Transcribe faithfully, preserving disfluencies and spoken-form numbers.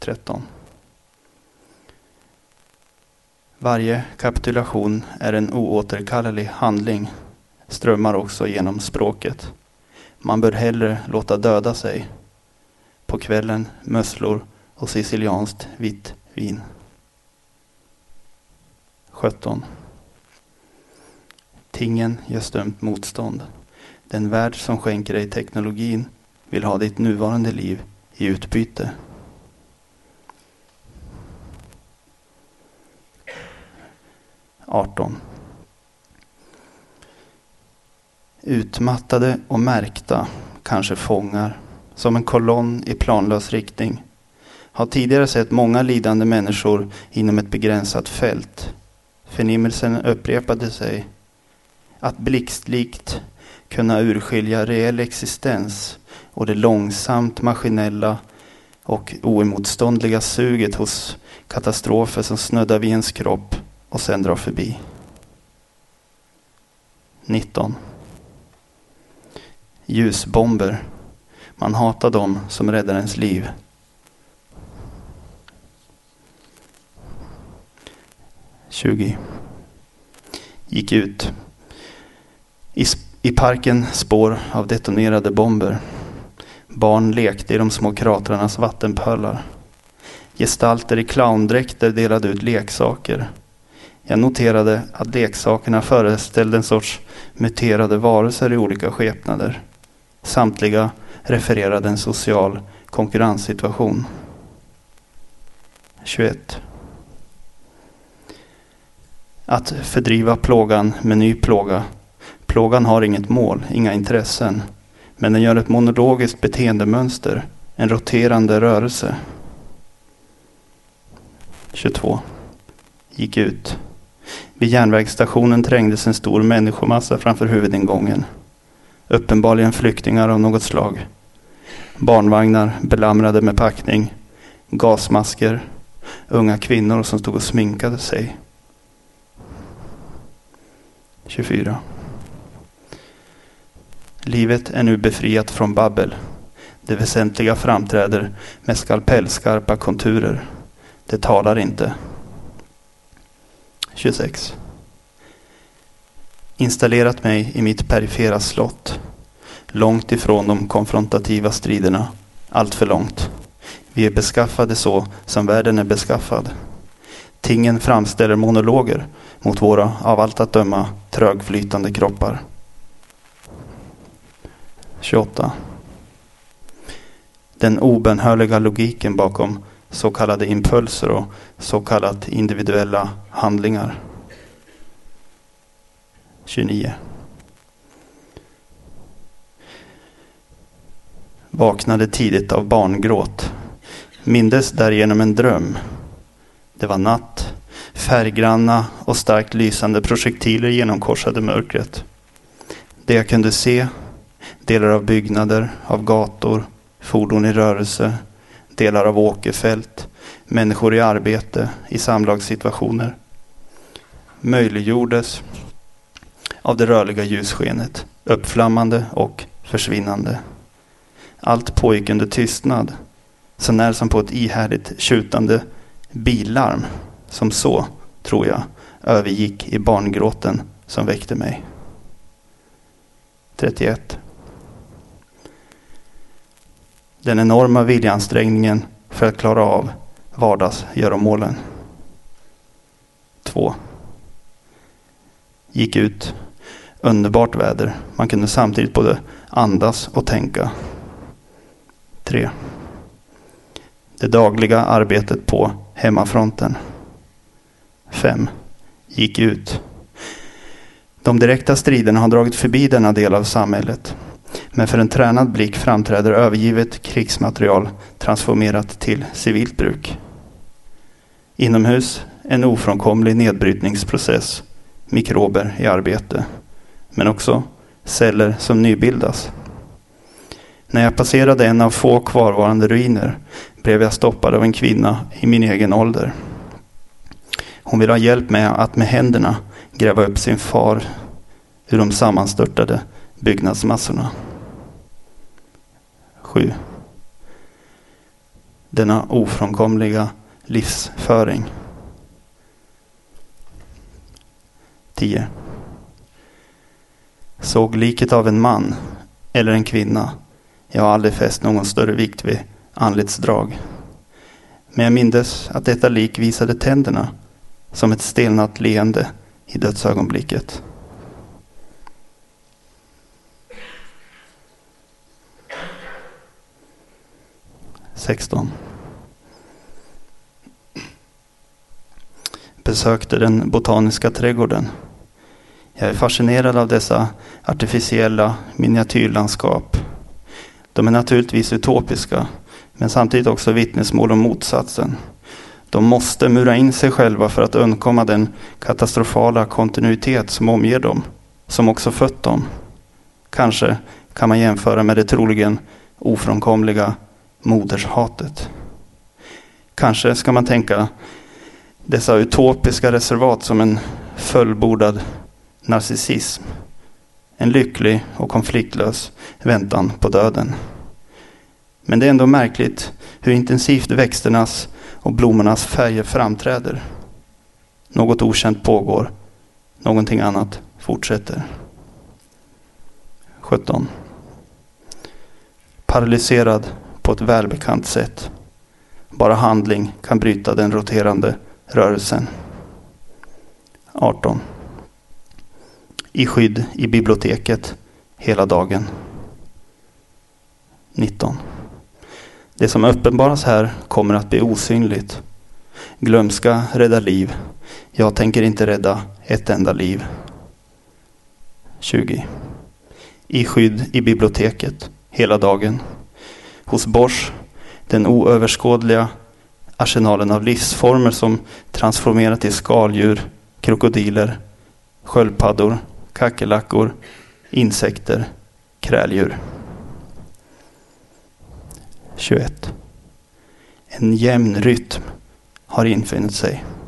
tretton. Varje kapitulation är en oåterkallelig handling, strömmar också genom språket. Man bör hellre låta döda sig. På kvällen musslor och sicilianskt vitt vin. sjutton. Tingen gör stumt motstånd. Den värld som skänker dig teknologin vill ha ditt nuvarande liv i utbyte. arton. Utmattade och märkta, kanske fångar, som en kolonn i planlös riktning, har tidigare sett många lidande människor inom ett begränsat fält. Förnimmelsen upprepade sig. Att blixtlikt kunna urskilja reell existens och det långsamt maskinella och oemotståndliga suget hos katastrofer som snuddar vid ens kropp och sen drar förbi. nitton. Ljusbomber. Man hatar dem som räddar ens liv. tjugo. Gick ut. I, I parken spår av detonerade bomber. Barn lekte i de små kratrarnas vattenpölar. Gestalter i clowndräkter delade ut leksaker. Jag noterade att leksakerna föreställde en sorts muterade varelser i olika skepnader. Samtliga refererade en social konkurrenssituation. tjugoett. Att fördriva plågan med ny plåga. Plågan har inget mål, inga intressen. Men den gör ett monologiskt beteendemönster, en roterande rörelse. tjugotvå. Gick ut. Vid järnvägsstationen trängdes en stor människomassa framför huvudingången. Uppenbarligen flyktingar av något slag. Barnvagnar belamrade med packning. Gasmasker. Unga kvinnor som stod och sminkade sig. tjugofyra. Livet är nu befriat från babbel. Det väsentliga framträder med skalpellskarpa konturer. Det talar inte. tjugosex. Installerat mig i mitt perifera slott. Långt ifrån de konfrontativa striderna. Allt för långt. Vi är beskaffade så som världen är beskaffad. Tingen framställer monologer mot våra av allt att döma trögflytande kroppar. tjugoåtta. Den obenhörliga logiken bakom så kallade impulser och så kallat individuella handlingar. tjugonio. Vaknade tidigt av barngråt. Mindes därigenom en dröm. Det var natt. Färggranna och starkt lysande projektiler genomkorsade mörkret. Det jag kunde se, delar av byggnader, av gator, fordon i rörelse, delar av åkerfält, människor i arbete, i samlagssituationer, möjliggjordes av det rörliga ljusskenet, uppflammande och försvinnande. Allt pågick under tystnad, så när som på ett ihärdigt tjutande billarm, som så, tror jag, övergick i barngråten som väckte mig. trettioett. Den enorma viljansträngningen för att klara av vardagsgöromålen. två. Gick ut. Underbart väder. Man kunde samtidigt både andas och tänka. tre. Det dagliga arbetet på hemmafronten. fem. Gick ut. De direkta striderna har dragit förbi denna del av samhället. Men för en tränad blick framträder övergivet krigsmaterial transformerat till civilt bruk. Inomhus en ofrånkomlig nedbrytningsprocess, mikrober i arbete, men också celler som nybildas. När jag passerade en av få kvarvarande ruiner blev jag stoppad av en kvinna i min egen ålder. Hon ville ha hjälp med att med händerna gräva upp sin far ur de sammanstörtade byggnadsmassorna. sju. denna ofrånkomliga livsföring. tio. Såg liket av en man eller en kvinna. Jag har aldrig fäst någon större vikt vid anletsdrag. Men jag mindes att detta lik visade tänderna som ett stelnat leende i dödsögonblicket. sexton. Besökte den botaniska trädgården. Jag är fascinerad av dessa artificiella miniatyrlandskap. De är naturligtvis utopiska, men samtidigt också vittnesmål om motsatsen. De måste mura in sig själva för att undkomma den katastrofala kontinuitet som omger dem, som också fött dem. Kanske kan man jämföra med det troligen ofrånkomliga modershatet. Kanske ska man tänka dessa utopiska reservat som en fullbordad narcissism. En lycklig och konfliktlös väntan på döden. Men det är ändå märkligt hur intensivt växternas och blommornas färger framträder. Något okänt pågår. Någonting annat fortsätter. sjutton. Paralyserad på ett välbekant sätt. Bara handling kan bryta den roterande rörelsen. arton. I skydd i biblioteket hela dagen. nitton. Det som uppenbaras här kommer att bli osynligt. Glömska rädda liv. Jag tänker inte rädda ett enda liv. tjugo. I skydd i biblioteket hela dagen. Hos Bosch, den oöverskådliga arsenalen av livsformer som transformerat till skaldjur, krokodiler, sköldpaddor, kackerlackor, insekter, kräldjur. tjugoett. En jämn rytm har infunnit sig.